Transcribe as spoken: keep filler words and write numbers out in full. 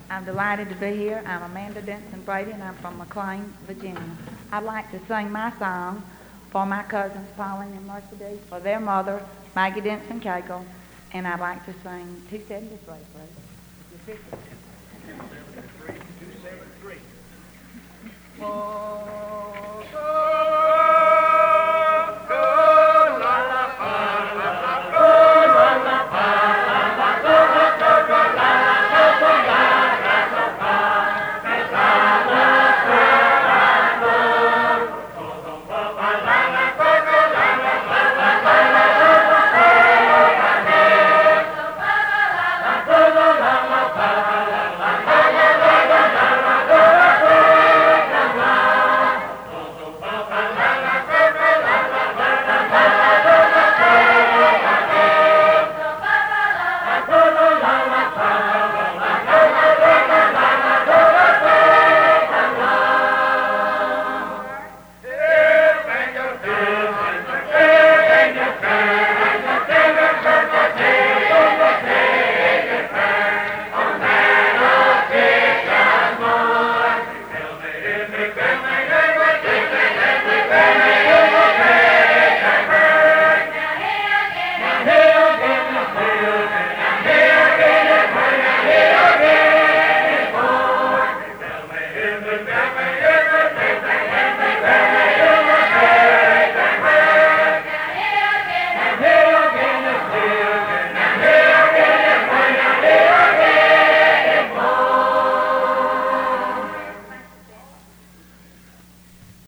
I'm delighted to be here. I'm Amanda Denson Brady, and I'm from McLean, Virginia. I'd like to sing my song for my cousins, Pauline and Mercedes, for their mother, Maggie Denson Cagle, and I'd like to sing two seventy-three, please.